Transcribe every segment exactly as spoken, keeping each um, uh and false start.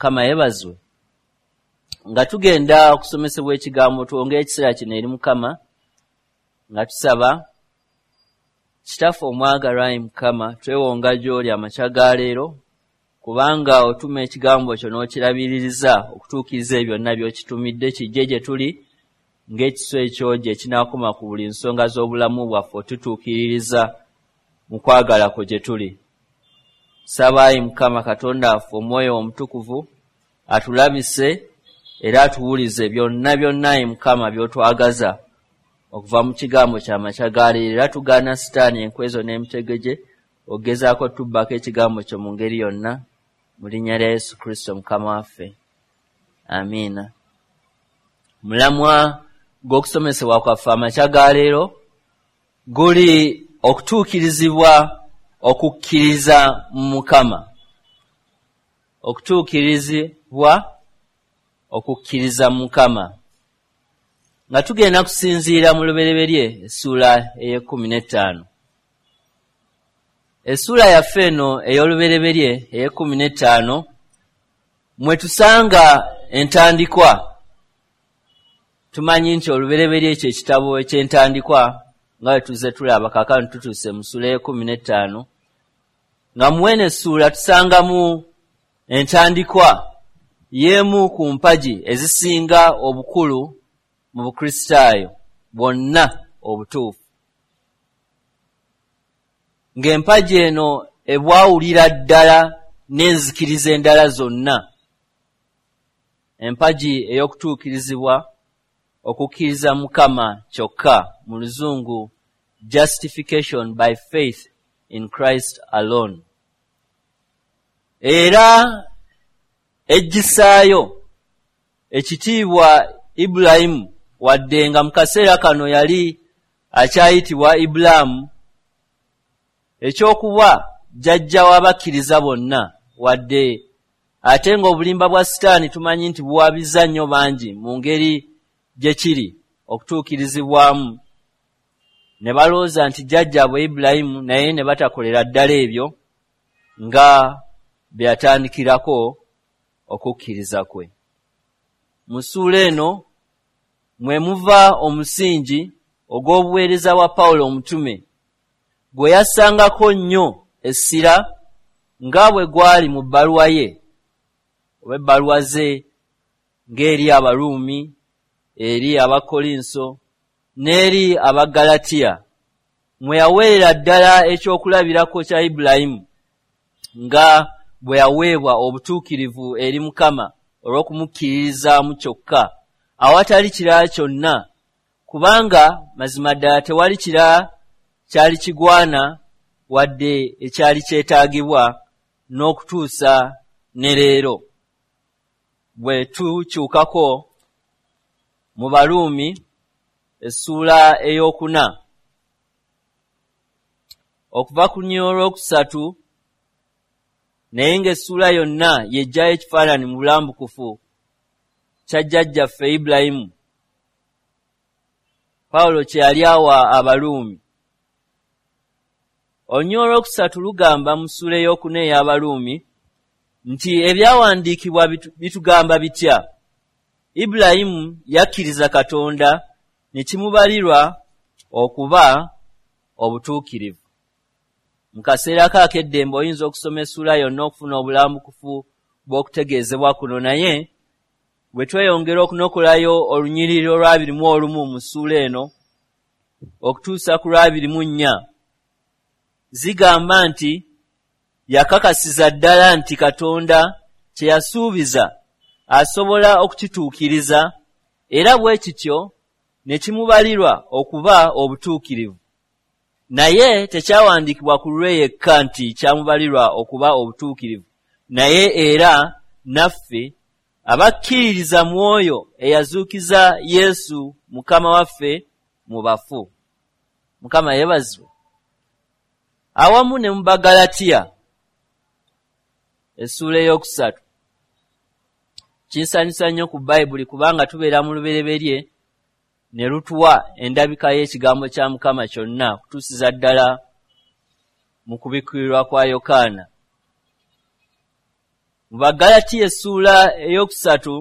Mukama yebazwe. Nga tugenda okusomesebwa ekigambo tuwongere ekiseera kino eri Mukama nga tusaba Kitaffe omwagalwa Mukama twewonga gy'oli amakya ga leero kubanga otuma ekigambo kyo n'okirabiririza okutuukiriza ebyo byonna by'okitumidde kijje gye tuli ng'ekiso ekyo gye kinaakoma ku buli nsonga z'obulamu bwaffe otutuukiririza mu kwagala kwo gye tuli. Saba Ayi Mukama Katonda waffe Omwoyo Omutukuvu atulabise era atuwulize byonna byonna Ayi Mukama by'otwagaza okuva mu kigambo ky'amakya ga leero era tugaana Sitaani enkwezo n'emitegeje ogezaako tubbako ekigambo kyo mu ngeri yonna mu linnya lya Yesu Kristo Mukama waffe. Amiina. Mulamwa gw'okusomesebwa kwaffe amakya ga leero guli okutuukirizibwa okukkiriza mu Mukama. Okutuukirizibwa okukkiriza mu Mukama. Nga tugenda kusinziira mu lubereberye essuula ey'ekkumi n'ettaano. Essuula yaffe eno ey'olubereberye ey'ekkumi n'ettaano mwe tusanga entandikwa. Tumanyi nti olubereberye ekyo ekitabo eky'entandikwa nga bwe tuzze tulaba kaakano tutuuse mu ssuula y'ekkumi n'ettaano nga mu eno essuula tusangamu entandikwa y'emu ku mpagi ezisinga obukulu mu Bukristaayo bwonna obutuufu. Ng'empagi eno ebwawulira ddala n'enzikiriza endala zonna. Empagi ey'okutuukirizibwa okukkiriza Mukama kyokka, mu Luzungu justification by faith in Christ alone. Era eggisaayo ekitiibwa Ibulayimu wadde nga mu kaseera kano yali akyayitibwa Ibulaamu, ekyokuba jjajja w'abakkiriza bonna, wadde ate ng'obulimba bwa Sitaani tumanyi nti buwabiza nnyo bangi mu ngeri gye kiri okutuukirizibwamu, ne balowooza nti jjajjaabwe Ibulayimu naye ne batakolera ddala ebyo nga bye yatandikirako okukkiriza kwe. Mu ssuula eno mwe muva omusingi ogw'obuweereza bwa Pawulo omutume gwe yassangako nnyo essira nga bwe gwali mu bbaluwa ye oba ebbaluwa ze ng'eri Abaruumi, eri Abakolinso n'eri Abagalatiya, mwe yaweerera ddala ekyokulabirako kya Ibulayimu nga bwe yaweebwa obutuukirivu eri Mukama olw'okumukkiririzaamu kyokka awatali kirala kyonna, kubanga mazima ddala tewali kirala kyali kigwana wadde ekyali kyetaagibwa n'okutuusa ne leero. Bwe tukyukako mu Baruumi essuula ey'okuna okuva ku nnyina olwokusatu, naye ng'essuula yonna yejjayo ekifaananyi mu bulambukufu kya jjajjaffe Ibulayimu, Pawulo kye yali awa Abaruumi. Olunyira olwokusatu lugamba mu ssuula ey'okuna ey'Abaruumi nti ebyawandiikibwa bitugamba bitya: Ibulayimu yakkiriza Katonda ne kimubalirwa okuba obutuukirivu. Mu kaseera kaako eddembe oyinza okusoma essuula yonna okufuna obulambukufu bw'okutegeezebwa kuno, naye bwe tweyongera okunokolayo olunyiriri olwabiri mu olumu mu ssuula eno okutuusa ku lwabiri mu nnya, zigamba nti yakakasiza ddala nti Katonda kye yasuubiza asobola okukituukiriza, era bwe kityo ne kimubalirwa okuba obutuukirivu. Naye tekyawandiikibwa ku lulwe yekka nti kyamubalirwa okuba obutuukirivu, naye era naffe abakkiririza mu oyo eyazuukiza Yesu Mukama waffe mu bafu. Mukama yeebazibwe. Awamu ne mu Bagalatiya essuula ey'okusatu. Kinsanyusa nnyo ku Bayibuli kubanga tubeera mu lubereberye ne lutuwa endabika y'ekigambo kya Mukama kyonna kutuusiza ddala mu kubikkulirwa kwa Yokaana. Mu Bagalatiya essuula ey'okusatu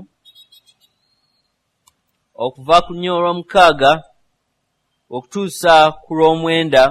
okuva ku nnyo olw'omukaaga okutuusa ku lw'omwenda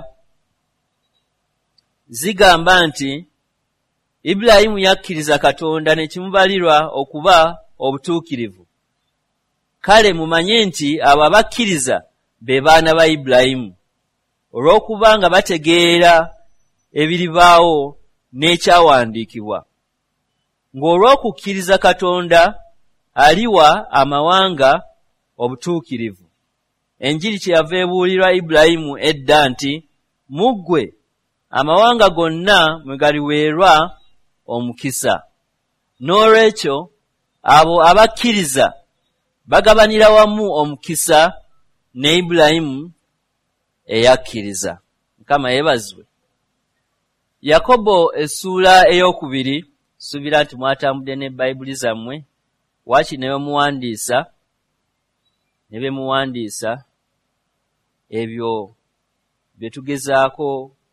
zigamba nti Ibulayimu yakkiriza Katonda ne kimubalirwa okuba obutuukirivu. Kale mumanye nti abo abakkiriza be baana ba Ibulayimu olw'okuba nga bategeera ebiribaawo n'ekyawandiikibwa, ng'olw'okukkiriza Katonda aliwa amawanga obutuukirivu. Enjiri kyeyava ebuulirwa Ibulayimu edda nti mu ggwe amawanga gonna mwe galiweerwa omukisa. N'olwekyo abo abakkiriza bagabanira wamu omukisa ne Ibulayimu eyakkiriza. Mukama yeebazibwe. Yakobo essuula ey'okubiri, suubira nti mwatambudde ne Bayibuli zammwe, waaki ne bemuwandiisa ne bemuwandiisa ebyo bye tugezaako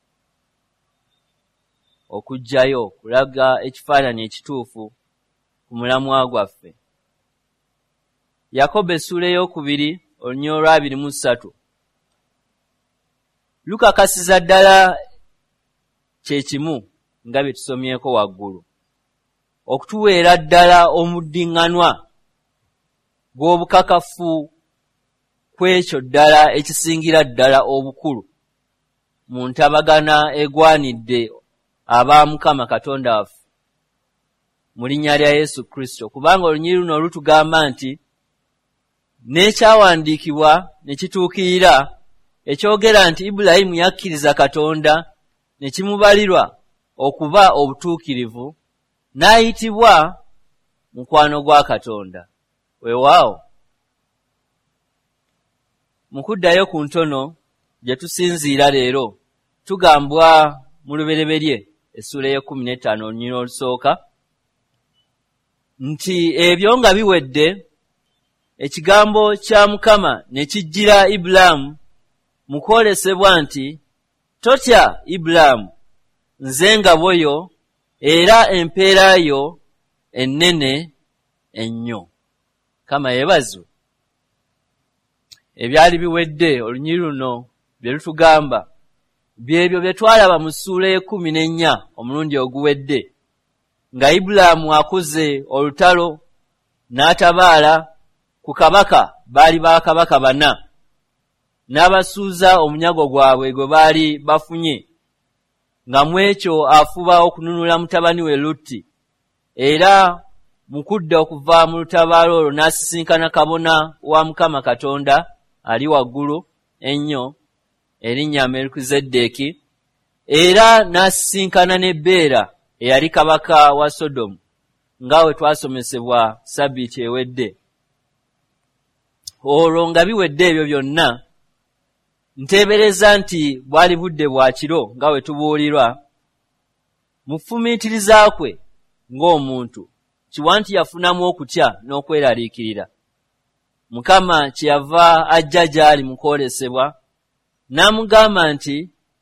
okugjayo kulaga ekifaananyi ekituufu ku mulamwa gwaffe. Yakobo essuula ey'okubiri olunya olwabiri mu ssatu lukakasiza ddala kye kimu nga bye tusomyeko waggulu, okutuweera ddala omuddiŋŋanwa gw'obukakafu kw'ekyo ddala ekisingira ddala obukulu mu ntabagana egwanidde aba Mukama Katonda waffe mu linnya lya Yesu Kristo, kubanga olunyiri luno lutugamba nti n'ekyawandiikibwa ne kituukirira ekyogera nti Ibulayimu yakkiriza Katonda ne kimubalirwa okuba obutuukirivu, n'ayitibwa mukwano gwa Katonda. Weewaawo, mu kuddayo ku ntono gye tusinziira leero, tugambwa mu lubereberye essuula y'ekkumi n'ettaano olunyiri olusooka nti ebyo nga biwedde, ekigambo kya Mukama ne kijjira Ibulaamu mu kwolesebwa nti, totya Ibulaamu, nze ngabo yo era empeera yo ennene ennyo. Mukama yeebazibwe. Ebyali biwedde olunyiri luno bye lutugamba byebyo bye twalaba mu ssuula y'ekkumi n'ennya omulundi oguwedde, nga Ibulaamu akuze olutalo n'atabaala ku kabaka, baali bakabaka bana, n'abasuuza omunyago gwabwe gwe baali bafunye, nga mu ekyo afuba okununula mutabani we Lutti, era mu kudda okuva mu lutabaalo olwo n'asisinkana kabona wa Mukama Katonda ali waggulu ennyo erinnya Merukizeddeeki, era n'asisinkana ne Bera eyali kabaka wa Sodomu, nga we twasomesebwa Sabbiiti ewedde. Olwo nga biwedde ebyo byonna, nteebereza nti bwali budde bwa kiro nga we tubuulirwa, mu kufumiitiriza kwe ng'omuntu kiwa nti yafunamu okutya n'okweraliikirira. Mukama kyeyava ajja gy'ali mu kwolesebwa n'amugamba nti,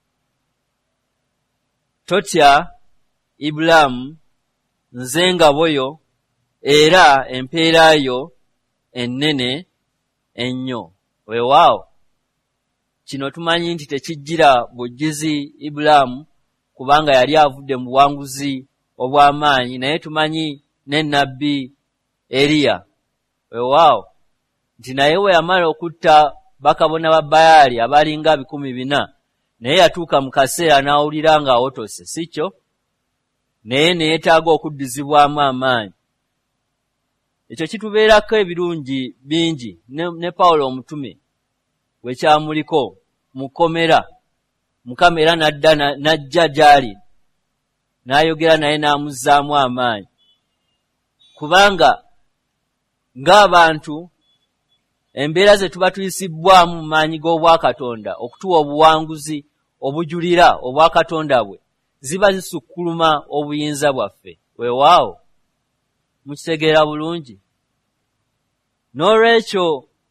totya Ibulaamu, nze ngabo yo era empeera yo ennene ennyo. Weewaawo, kino tumanyi nti tekijjira bujjuzi Ibulaamu kubanga yali avudde mu buwanguzi obw'amaanyi, naye tumanyi ne nnabbi Eriya, weewaawo, nti naye we yamala okutta bakabona ba Baali abalinga bikumi bina, naye yatuuka mu kaseera n'awulira nga awotose, si kyo? Naye ne yeetaaga okuddizibwamu amaanyi. Ekyo kitubeerako ebirungi bingi, ne, ne Pawulo omutume bwe kyamuliko mu kkomera, Mukama era n'adda n'ajja gy'ali n'ayogera naye n'amuzzaamu amaanyi, kubanga ng'abantu embeera ze tuba tuyisibbwamu mu maanyi g'obwakatonda okutuwa obuwanguzi obujulira obwakatonda bwe, ziba zisukkuluma obuyinza bwaffe. Weewaawo, mukitegeera bulungi. N'olwekyo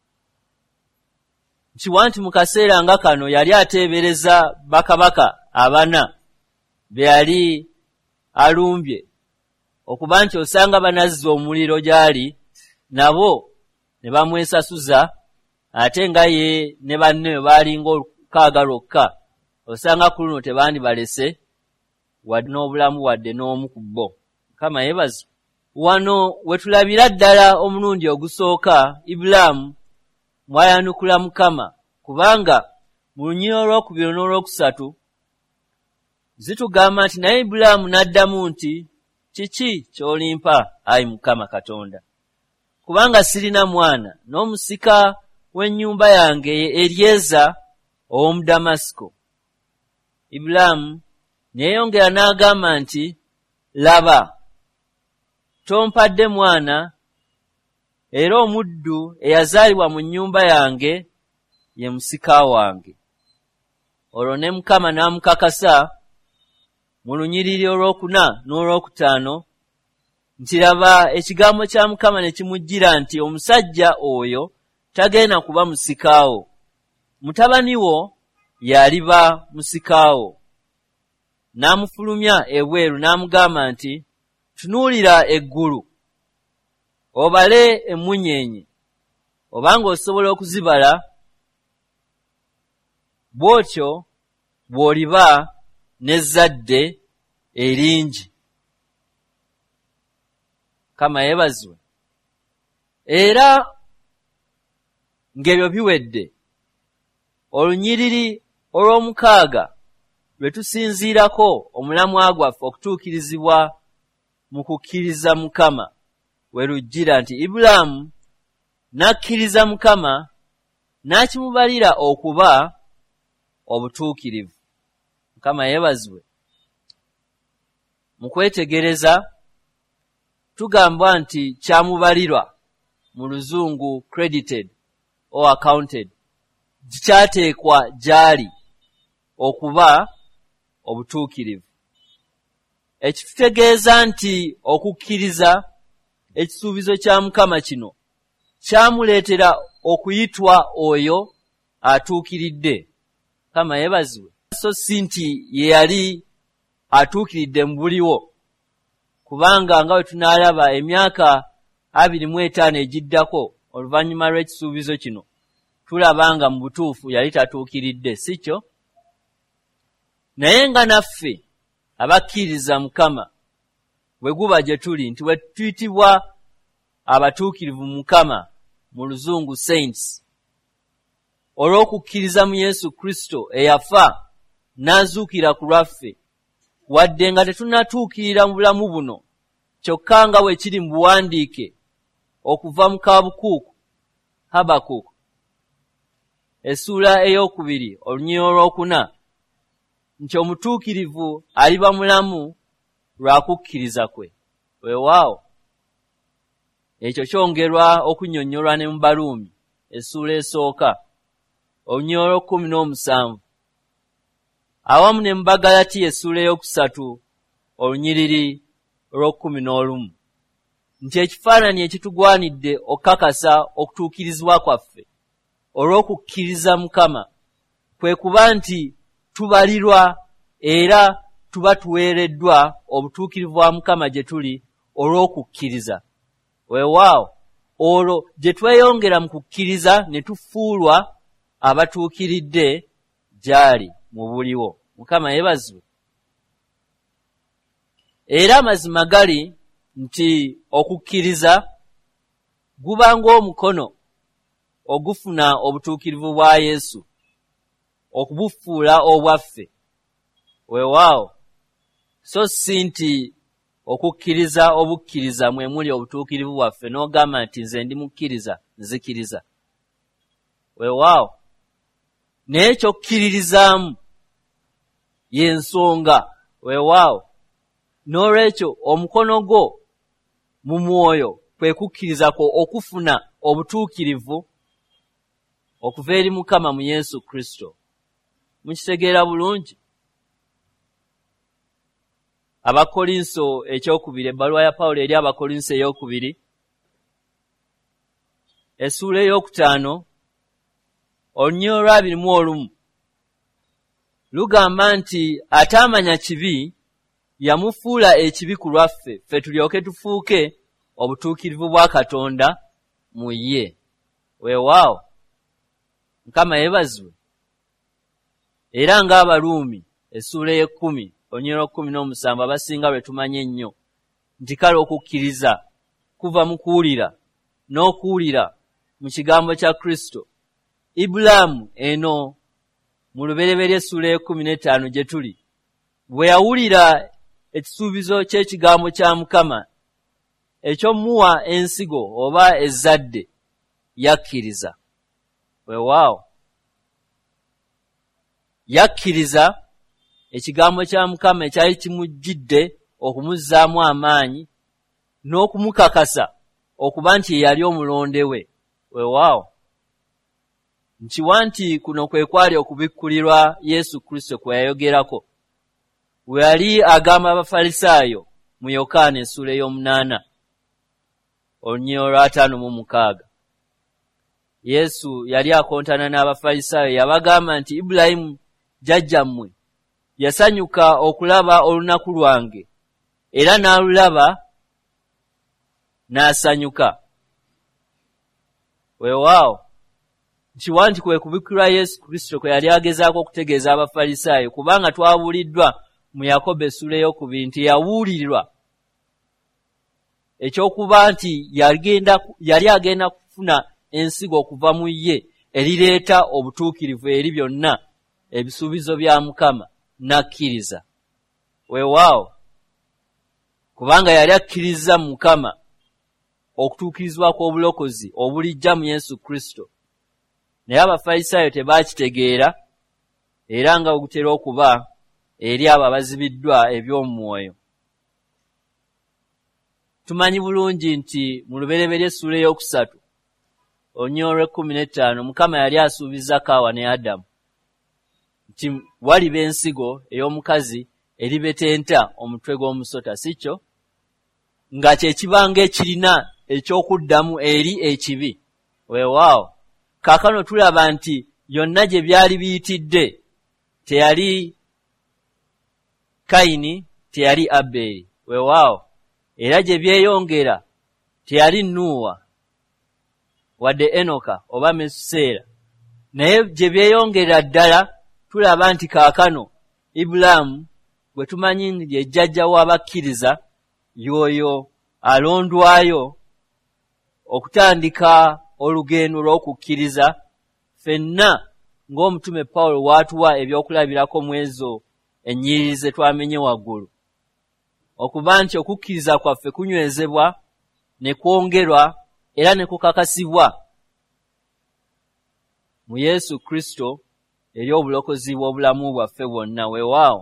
kiwa nti mu kaseera nga kano yali ateebereza bakabaka abana be yali alumbye okuba nti osanga banazza omuliro gyali nabo ne bamwesasuza ate nga ye ne banne baalinga olukaaga lwokka osanga ku luno tebandibalese wadde n'obulamu wadde n'omu ku bo. Mukama yeebazibwe. Wano wetulabira ddala omulundi ogusooka Ibulaamu mwayanukula Mukama, kubanga mu lunyiriri olwokubiri n'olwokusatu zitugamba nti naye Ibulaamu n'addamu nti, kiki ky'olimpa ayi Mukama Katonda, kubanga sirina mwana, n'omusika w'ennyumba yange Eryeza ow'omu Damasiko. Ibulaamu neeyongera n'agamba nti, laba, tompadde mwana, era omuddu eyazaalibwa mu nnyumba yange ye musika wange. Olwo ne Mukama n'amukakasa mu lunyiriri olwokuna n'olwokutaano nti laba ekigambo kya Mukama ne kimujjira nti omusajja oyo tagenda kuba musikaawo, mutabani wo y'aliba musikaawo. N'amufulumya ebweru n'amugamba nti, tunuulira eggulu obale emmunyeenye obanga osobola okuzibala, bw'otyo bw'oliba n'ezzadde eringi. Kama yeebazibwe. Era ng'ebyo biwedde, olunyiriri olw'omukaaga lwe tusinziirako omulamwa gwaffe okutuukirizibwa mu kukkiriza Mukama we lujjira nti Ibulaamu n'akkiriza Mukama n'akimubalira okuba obutuukirivu. Mukama yeebazibwe. Mu kwetegereza tugamba nti kyamubalirwa mu luzungu credited or accounted, kyateekwa gyali okuba obutuukirivu. Ekitutegeeza nti okukkiriza ekisuubizo kya Mukama kino kyamuleetera okuyitwa oyo atuukiridde. Mukama yeebazibwe. So si nti ye yali atuukiridde mu buliwo, kubanga nga bwe tunaalaba emyaka abiri mu etaano egiddako oluvannyuma lw'ekisuubizo kino tulaba nga mu butuufu yali tatuukiridde, si kyo? Naye nga naffe abakkiriza Mukama bwe guba gye tuli nti bwe tuyitibwa abatuukirivu mu Mukama mu luzungu saints, olw'okukkiriza mu Yesu Kristo eyafa n'azuukira ku lwaffe, wadde nga tetunnatuukirira mu bulamu buno, kyokka nga bwe kiri mu buwandiike okuva mu Kaabukuuku Habakuuku essuula ey'okubiri olunyiriri olwokuna nti omutuukirivu aliba mulamu lwa kukkiriza kwe. Weewaawo ekyo kyongerwa okunnyonnyolwa ne mu Baluumi essuula esooka olunyiriri olw'ekkumi n'omusanvu awamu ne mu Bagalatiya essuula ey'okusatu olunyiriri olw'ekkumi n'olumu nti ekifaananyi ekitugwanidde okukakasa okutuukirizibwa kwaffe olw'okukkiriza Mukama kwe kuba nti tubalirwa era tuba tuweereddwa obutuukirivu bwa Mukama gye tuli olw'okukkiriza. Weewaawo olwo gye tweyongera mu kukkiriza ne tufuulwa abatuukiridde gy'ali mu buliwo. Mukama yeebazibwe. Era amazima gali nti okukkiriza guba ng'omukono ogufuna obutuukirivu bwa Yesu okubufuula obwaffe. Weewaawo so si nti okukkiriza obukkiriza mwe muli obutuukirivu bwaffe n'ogamba nti nze ndi mukkiriza nzikiriza. Weewaawo naye ky'okkiririzaamu y'ensonga. Weewaawo n'olwekyo omukono gwo mu mwoyo kwe kukkiriza kwo okufuna obutuukirivu okuva eri Mukama mu Yesu Kristo. Mukitegeera bulungi? Abakolinso ekyokubiri, ebbaluwa ya Pawulo eri Abakolinso ey'okubiri essuula ey'okutaano olunyiriri olw'abiri mu olumu lugamba nti ataamanya kibi yamufuula ekibi ku lwaffe ffe tulyoke tufuuke obutuukirivu bwa Katonda mu ye. Weewaawo Mukama yeebazibwe. Era ng'Abaruumi essuula y'ekkumi onyero kkumi n'omusanvu abasinga lwe tumanye ennyo nti kale okukkiriza kuva mu kuwulira n'okuwulira mu kigambo kya Kristo. Ibulaamu eno mu lubereberye essuula y'ekkumi n'ettaano gye tuli bwe yawulira ekisuubizo ky'ekigambo kya Mukama eky'omuwa ensigo oba ezzadde yakkiriza. Weewaawo yakkiriza ekigambo kya Mukama ekyali kimujjidde okumuzzaamu amaanyi n'okumukakasa okuba nti yali omulonde we. Weewaawo nkiwa nti kuno kwe kwali okubikkulirwa Yesu Kristo kwe yayogerako we yali agamba Abafalisaayo mu Yokaana essuula ey'omunaana olunyiriro olw'ataano mu mukaaga. Yesu yali akontana n'Abafalisaayo yabagamba nti Ibulayimu jjajjammwe yasanyuka okulaba olunaku lwange era n'alulaba n'asanyuka. Weewaawo nkiwa nti kwe kubikkirwa Yesu Kristo kwe yali agezaako okutegeeza Abafalisaayo kubanga twabuuliddwa mu Yakobo essuula ey'okubiri nti yawuulirwa ekyokuba nti yali agenda kufuna ensigo okuva mu ye erireeta obutuukirivu eri byonna ebisuubizo bya Mukama n'akkiriza. Weewaawo kubanga yali akkiriza mu Mukama okutuukirizibwa kw'obulokozi obulijja mu Yesu Kristo. Naye Abafalisaayo tebaakitegeera era nga bugutera okuba eri abo abazibiddwa eby'omwoyo. Tumanyi bulungi nti mu lubereberye essuula ey'okusatu olunyiriro olw'ekkumi n'ettaano Mukama yali asuubiza Kaawa ne Adamu nti waliba ensigo ey'omukazi eribetenta omutwe gw'omusota, si kyo? Nga kye kibanga ekirina eky'okuddamu eri ekibi. Weewaawo kaakano tulaba nti yonna gye byali biyitidde teyali Kayini, teyali Aberi. Weewaawo era gye byeyongera teyali Nuuwa wadde Enoka oba Mesuseera. Naye gye byeyongera ddala tulaba nti kaakano Ibulaamu gwe tumanyi ye jjajja w'abakkiriza y'oyo alondwayo okutandika olugendo lw'okukkiriza ffenna ng'omutume Pawulo w'atuwa ebyokulabirako mu ezo ennyiriri ze twamenye waggulu okuba nti okukkiriza kwaffe kunywezebwa ne kwongerwa era ne kukakasibwa mu Yesu Kristo eri obulokozi bw'obulamu bwaffe bwonna. Weewaawo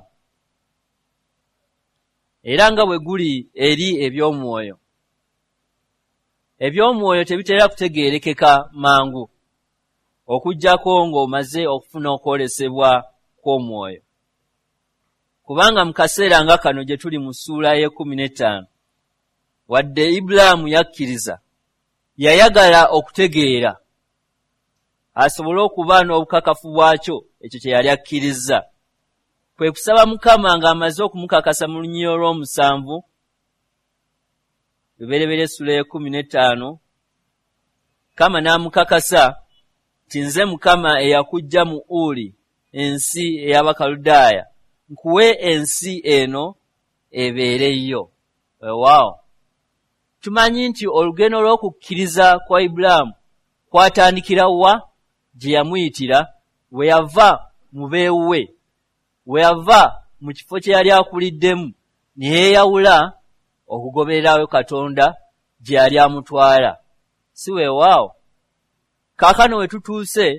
era nga bwe guli eri eby'omwoyo, eby'omwoyo tebitera kutegeerekeka mangu okuggyako ng'omaze okufuna okwolesebwa kw'omwoyo. Kubanga mu kaseera nga kano gye tuli mu ssuula y'ekkumi n'ettaano wadde Ibulaamu yakkiriza yayagala okutegeera asobole okuba n'obukakafu bwakyo ekyo kye yali akkiriza. Kwe kusaba Mukama ng'amaze okumukakasa mu lunyiriro olw'omusanvu lubereberye essuula y'ekkumi n'ettaano Mukama n'amukakasa nti nze Mukama eyakuggya mu Uli ensi ey'Abakaludaaya nkuwe ensi eno ebeereyo. Weewaawo tumanyi nti olugendo lw'okukkiriza kwa Ibulaamu kwatandikira wa? Gye yamuyitira we yava mu beewuwe, we yava mu kifo kye yali akuliddemu ne yeeyawula okugobererayo Katonda gye yali amutwala. Si weewaawo kaakano we tutuuse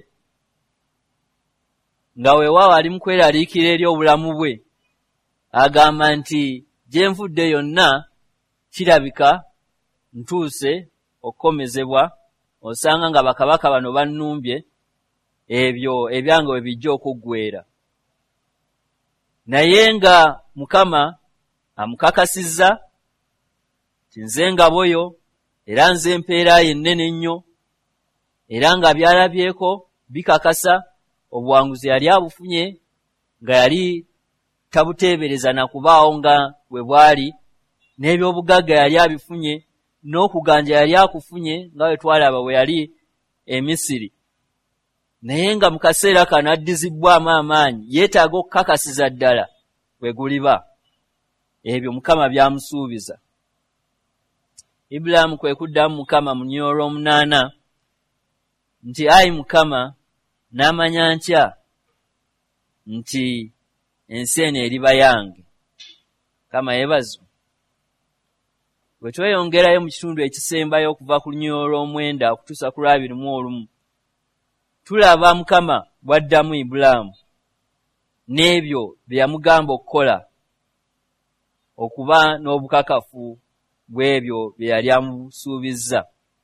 nga weewaawo ali mu kweraliikira eri obulamu bwe agamba nti gye nvudde yonna kirabika ntuuse okukomezebwa, osanga nga bakabaka bano bannumbye ebyo ebyange we bijja okuggweera. Naye nga Mukama amukakasizza nti nze ngabo yo era nze empeera ye ennene ennyo era nga byalabyeko bikakasa obuwanguzi yali abufunye nga yali tabuteebereza na kubaawo nga bwe bwali, n'ebyobugagga yali abifunye, n'okuganja yali akufunye nga bwe twalaba bwe yali e Misiri. Naye nga mu kaseera kano addizibwamu amaanyi, yeetaaga okukakasiza ddala bwe guliba. Ebyo Mukama byamusuubiza. Ibulaamu kwe kuddamu Mukama mu nnyiriri olw'omunaana nti, ayi Mukama, n'amanya ntya nti ensi eno eriba yange. Mukama yeebazwe. Bwe tweyongerayo mu kitundu ekisembayo okuva ku nnyiriri olw'omwenda okutuusa ku lwabiri mu olumu, tulaba Mukama bw'addamu Ibulaamu n'ebyo bye yamugamba okukola, okuba n'obukakafu bw'ebyo bye yali amusuubizza.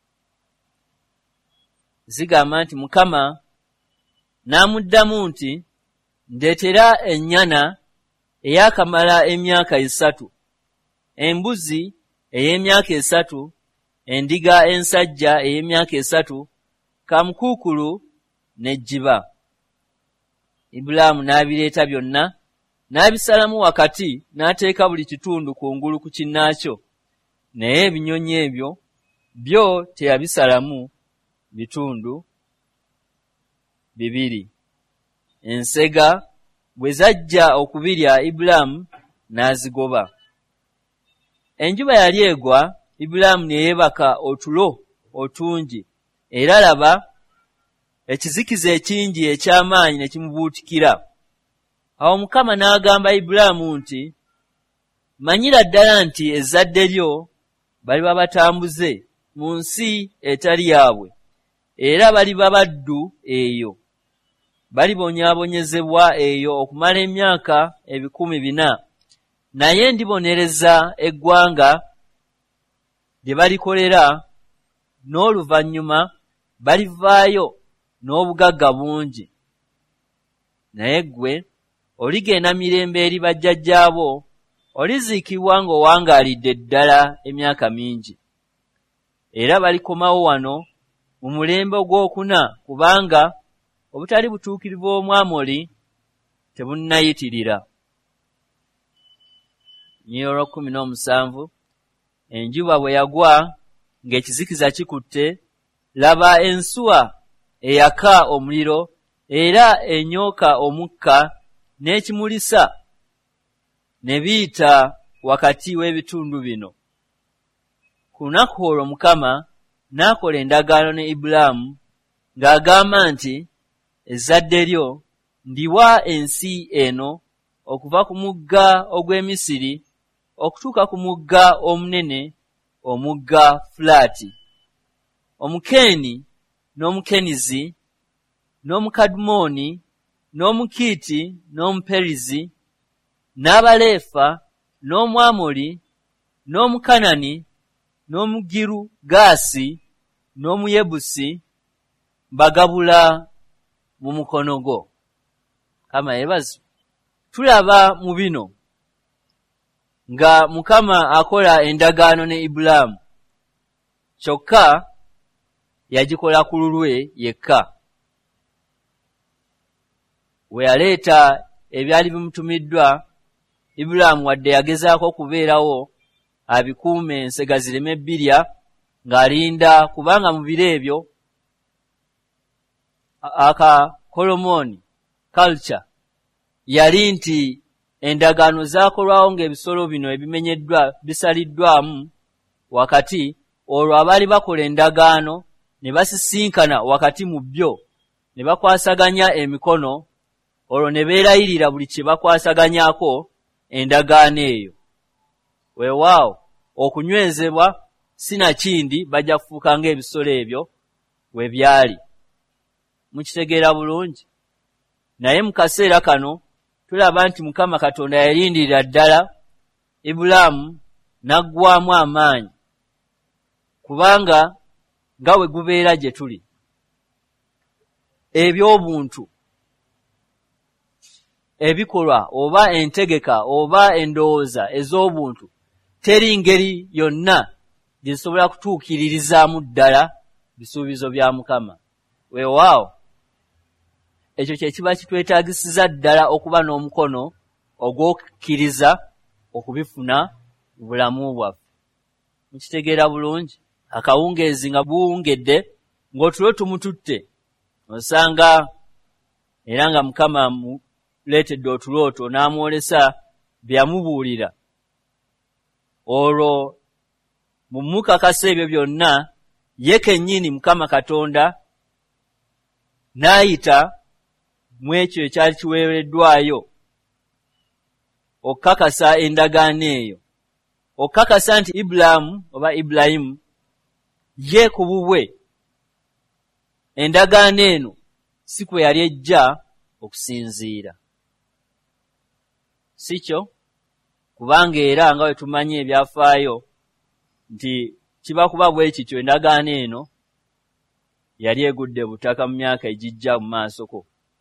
Zigamba nti Mukama n'amuddamu nti, ndeetera ennyana ey'akamala emyaka esatu, embuzi ey'emyaka esatu, endiga ensajja ey'emyaka esatu, kamukuukulu n'ejjiba. Ibulaamu n'abireeta byonna, n'abisalamu wakati, n'ateeka buli kitundu kungulu ku kinnaakyo. Naye ebinyonyi ebyo byo teyabisalamu bitundu bibiri. Ensega bwe zajja okubirya, Ibulaamu n'azigoba. Enjuba yali egwa, Ibulaamu ne yeebaka otulo otungi, era laba ekizikiza ekingi eky'amaanyi ne kimubuutikira. Awo Mukama n'agamba Ibulaamu nti, manyira ddala nti ezzadde lyo baliba batambuze mu nsi etali yaabwe, era baliba baddu eyo. Balibonyaabonyezebwa eyo okumala emyaka ebikumi bina. Naye ndibonereza eggwanga lye balikolera, n'oluvannyuma balivaayo n'obugagga bungi. Naye ggwe oligenda mirembe eri bajjajjaabo, oliziikibwa ng'owangaalidde ddala emyaka mingi. Era balikomawo wano mu mulembe ogwokuna, kubanga obutali butuukirivu Omwamoli tebunnayitirira. Nnyiriri olw'ekkumi n'omusanvu. Enjuba bwe yagwa ng'ekizikiza kikutte, laba ensuwa eyaka omuliro era enyooka omukka n'ekimulisa ne biyita wakati w'ebitundu bino. Ku lunaku olwo Mukama n'akola endagaano ne Ibulaamu ng'agamba nti, ezzadde lyo ndiwa ensi eno okuva ku mugga ogw'e Misiri okutuuka ku mugga omunene, omugga Fulaati. Omukeeni n'Omukenizi n'Omukadumoni n'Omukiiti n'Omuperizi n'Abaleefa n'Omwamoli n'Omukanani n'Omugirugaasi n'Omuyebusi bagabula mu mukono gwo. Mukama yeebazwe. Tulaba mu bino nga Mukama akola endagaano ne Ibulaamu, kyokka yagikola ku lulwe yekka. We yaleeta ebyali bimutumiddwa, Ibulaamu wadde yagezaako okubeerawo abikuume ensega zireme bbirya ng'alinda, kubanga mu biro ebyo aka Kolomooni culture yali nti endagaano zaakolwawo ng'ebisolo bino ebimenyeddwa bisaliddwamu wakati, olwo abaali bakola endagaano ne basisinkana wakati mu byo ne bakwasaganya emikono, olwo ne beerayirira buli kye bakwasaganyaako endagaano eyo. Weewaawo okunywezebwa sinakindi, bajja kufuuka ng'ebisolo ebyo we byali. Mukitegeera bulungi. Naye mu kaseera kano tulaba nti Mukama Katonda yalindirira ddala Ibulaamu n'aggwaamu amaanyi, kubanga nga we gubeera gye tuli, eby'obuntu, ebikolwa oba entegeka oba endowooza ez'obuntu, teri ngeri yonna gye zisobola kutuukiririzaamu ddala bisuubizo bya Mukama. Weewaawo ekyo kye kiba kitwetaagisiza ddala okuba n'omukono ogw'okukkiriza okubifuna mu bulamu bwaffe. Mukitegeera bulungi? Akawungeezi nga buwungedde ng'otulo tumututte, osanga era nga Mukama amuleetedde otulooto n'amwolesa byamubuulira. Olwo mu mukakasa ebyo byonna ye kennyini Mukama Katonda n'ayita mu ekyo ekyali kiweereddwayo okukakasa endagaano eyo, okukakasa nti Ibulaamu oba Ibulayimu ye ku bubwe endagaano eno si kwe yali ejja okusinziira. Si kyo? Kubanga era nga bwe tumanyi ebyafaayo nti kiba kuba bwe kityo, endagaano eno yali egudde butaka mu myaka egijja mu maasoko.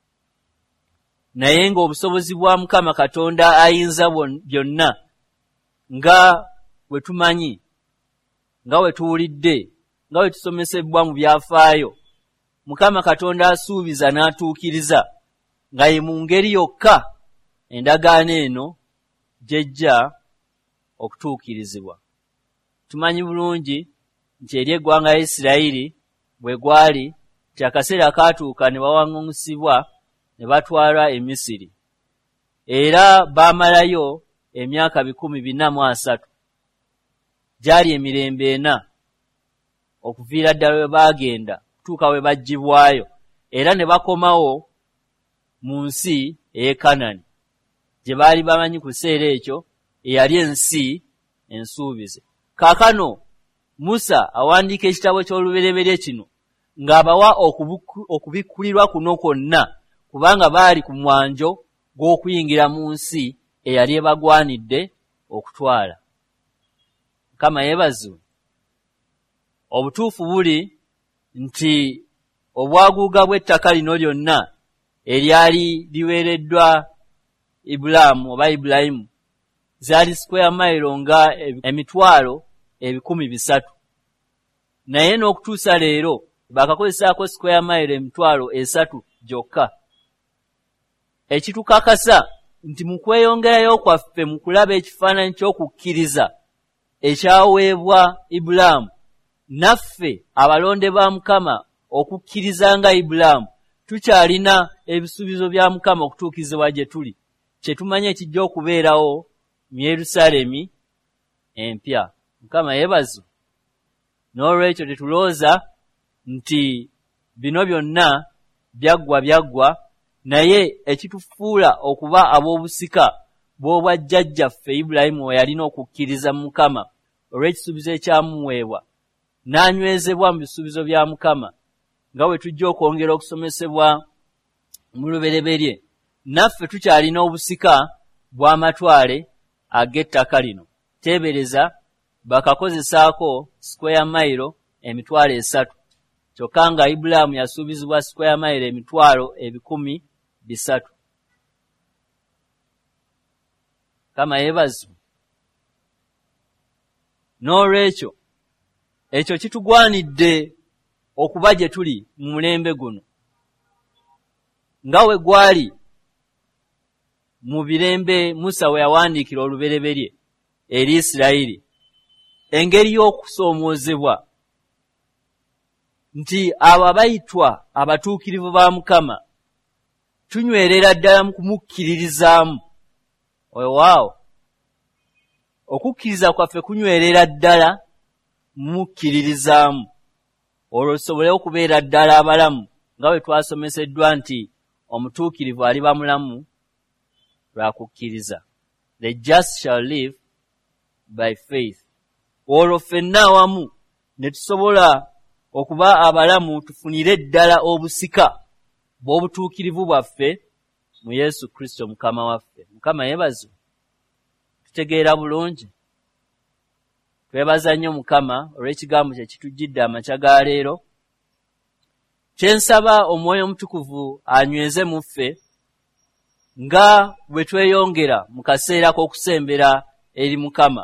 Naye ng'obusobozi bwa Mukama Katonda ayinza byonna nga bwe tumanyi, nga bwe tuwulidde, nga bwe tusomesebwa mu byafaayo, Mukama Katonda asuubiza n'atuukiriza nga ye mu ngeri yokka endagaano eno gy'ejja okutuukirizibwa. Tumanyi bulungi nti eri eggwanga Isirayiri bwe gwali nti akaseera kaatuuka ne bawaŋŋuŋusibwa ne batwalwa e Misiri. Era baamalayo emyaka bikumi bina mu asatu. Gyali emirembe ena okuviira ddala we baagenda kutuuka we baggyibwayo, era ne bakomawo mu nsi ey'e Kanani gye baali bamanyi ku kiseera ekyo eyali ensi ensuubize. Kaakano Musa awandiika ekitabo ky'olubereberye kino ng'abawa okubikkulirwa kuno kwonna, kubanga baali ku mwanjo gw'okuyingira mu nsi eyali ebagwanidde okutwala. Mukama yeebazibwe. Obutuufu buli nti obwaguuga bw'ettaka lino lyonna eryali liweereddwa Ibulaamu oba Ibulayimu zaali square mile nga emitwalo ebikumi bisatu. Naye n'okutuusa leero bakakozesaako square mile emitwalo esatu gyokka. Ekitukakasa nti mu kweyongerayo kwaffe mu kulaba ekifaananyi ky'okukkiriza ekyaweebwa Ibulaamu, naffe abalonde ba Mukama okukkiriza nga Ibulaamu tukyalina ebisuubizo bya Mukama okutuukizibwa gye tuli, kye tumanyi ekijja okubeerawo mu Yerusaalemi empya. Mukama yeebazibwe. N'olwekyo tetulooza nti bino byonna byaggwa byaggwa, naye ekitufuula okuba ab'obusika bw'obwa jjajjaffe Ibulayimu we yalina okukkiriza mu Mukama olw'ekisuubizo ekyamuweebwa n'anywezebwa mu bisuubizo bya Mukama, nga bwe tujja okwongera okusomesebwa mu lubereberye, naffe tukyalina obusika bw'amatwale ag'ettaka lino. Teebereza bakakozesaako square mile emitwalo esatu, kyokka nga Ibulaamu yasuubizibwa square mile emitwalo ebikumi bisatu. Kama yeebazibwe. N'olwekyo ekyo kitugwanidde okuba gye tuli mu mulembe guno, nga we gwali mu birembe Musa we yawandiikira olubereberye eri Isirayiri, engeri y'okusoomoozebwa nti abo abayitwa abatuukirivu ba Mukama tunywerera ddala mu kumukkiririzaamu. Wewaawo okukkiriza kwaffe kunywerera ddala mumukkiririzaamu, olwo tusobole okubeera ddala abalamu nga bwe twasomeseddwa nti omutuukirivu aliba mulamu lwa kukkiriza. The just shall live by faith. Olwo ffenna awamu ne tusobola okuba abalamu, tufunire ddala obusika bw'obutuukirivu bwaffe mu Yesu Kristo Mukama waffe. Mukama yeebazibwe. Tutegeera bulungi. Twebaza nnyo Mukama olw'ekigambo kye kitujjidde amakya ga leero. Kye nsaba Omwoyo Omutukuvu anyweze mu ffe nga bwe tweyongera mu kaseera k'okusembera eri Mukama.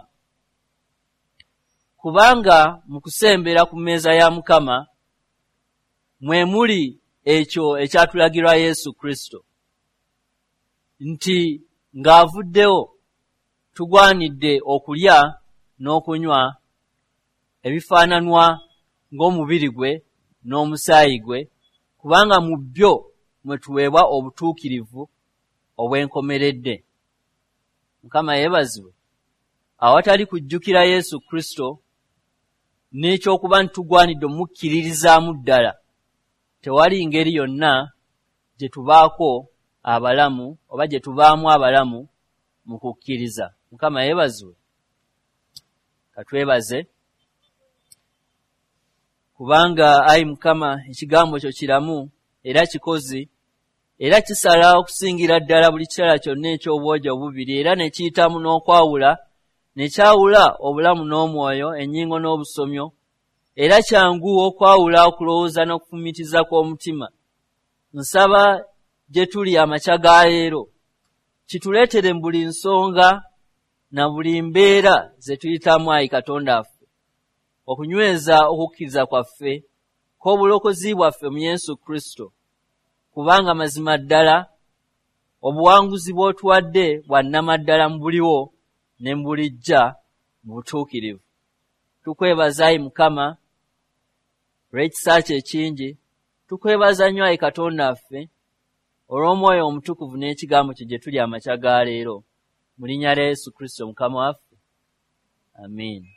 Kubanga mu kusembera ku mmeeza ya Mukama mwe muli ekyo ekyatulagirwa Yesu Kristo, nti ng'avuddewo tugwanidde okulya n'okunywa ebifaananwa ng'omubiri gwe n'omusaayi gwe, kubanga mu byo mwe tuweebwa obutuukirivu obwenkomeredde. Mukama yeebazibwe. Awatali kujjukira Yesu Kristo n'ekyokuba ntitugwanidde omukkiririzaamu ddala, tewali ngeri yonna gye tubaako abalamu oba gye tubaamu abalamu mu kukkiriza. Mukama yeebazibwe. Katwebaze kubanga ayi Mukama ekigambo kyo kiramu era kikozi era kisala okusingira ddala buli kirala kyonna eky'obwogi obubiri, era ne kiyitamu n'okwawula, ne kyawula obulamu n'omwoyo, ennyingo n'obusomyo, era kyangu okwawula okulowooza n'okufumitiza kw'omutima. Nsaba gye tuli amakya ga leero kituleetere mu buli nsonga na buli mbeera ze tuyitamu, ayi Katonda affe, okunyweza okukkiriza kwaffe kw'obulokozi bwaffe mu Yesu Kristo, kubanga mazima ddala obuwanguzi bw'otuwadde bwannamaddala mu buliwo ne mu bulijja mu butuukirivu. Tukwebaza ayi Mukama olw'ekisa kyo ekingi, tukwebaza nnyo ayi Katonda affe olw'Omwoyo Omutukuvu n'ekigambo kyo gye tuli amakya ga leero, mu linnya lya Yesu Kristo Mukama waffe. Amiina.